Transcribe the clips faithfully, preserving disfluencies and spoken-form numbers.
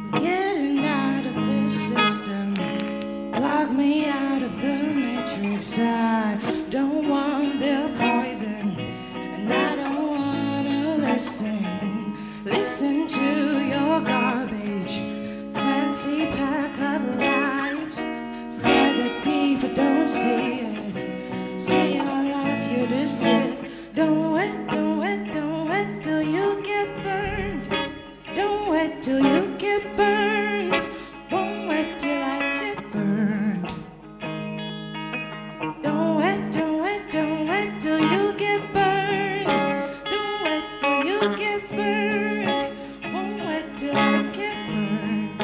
Getting out of this system, block me out of the matrix. I don't want their poison, and I don't wanna listen. Listen to your garbage, fancy pack of lies. Said that people don't see it, see our life, you decide. Don't wait, don't wait, don't wait till you get burned. Don't wait till you get burned. Won't wait till I get burned. Don't wait, don't wait, don't wait till you get burned. Don't wait till you get burned. Won't wait till I get burned.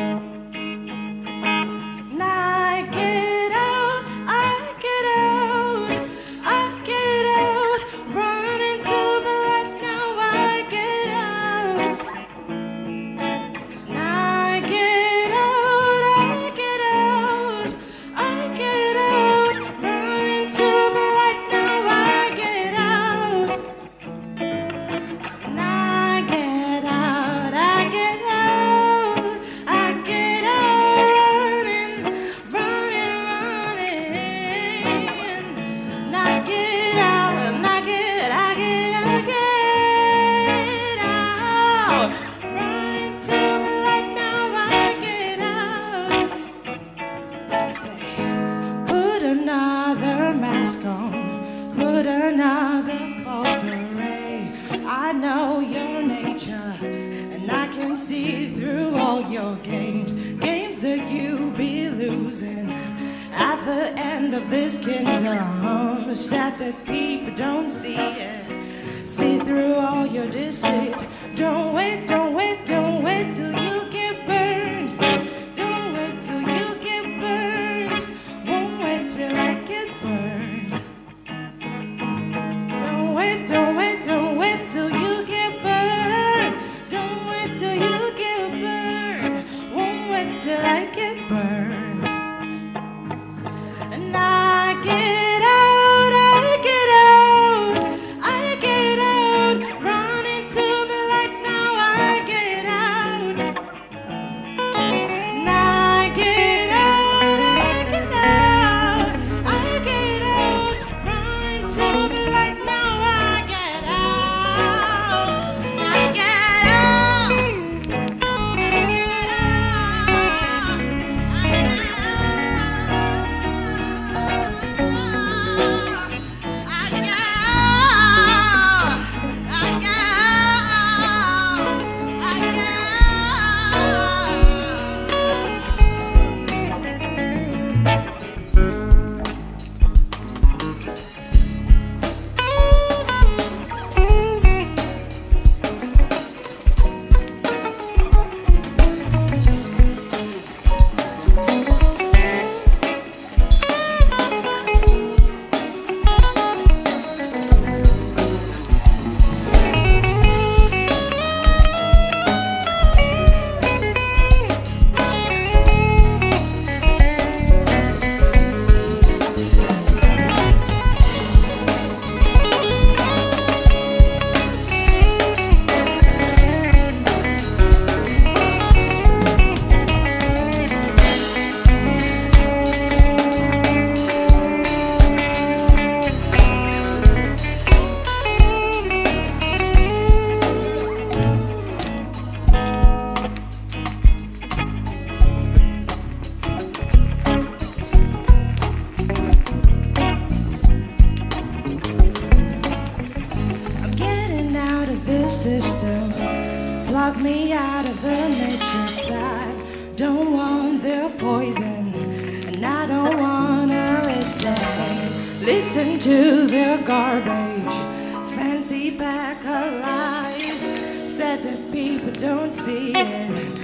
And I get out, I get out, I get out. Run into the light now, I get out. And I get out, I get out, I get out. Run into the light now, I get out. And I get out, I get out, I get out. Running, running, running. And I get out, and I get, I get, I get out. Run into the light now, I get out. Say, put another mask on, put another false array. I know your nature, and I can see through all your games, games that you be losing at the end of this kingdom. It's sad that people don't see it, see through all your deceit. Don't wait, don't wait, don't wait till you get burned. Don't wait till you get burned. Won't wait till I get burned. Don't wait, don't wait, don't wait till you get burned. Don't wait till you get burned. Won't wait till I get burned. And I get out, I get out, I get out. Run into the light now, I get out. And I get out, I get out, I get out. Run into the light now, I get out. I get out, I get out, I get system, block me out of the matrix. I don't want their poison, and I don't wanna listen. Listen to their garbage, fancy pack of lies. Said that people don't see it,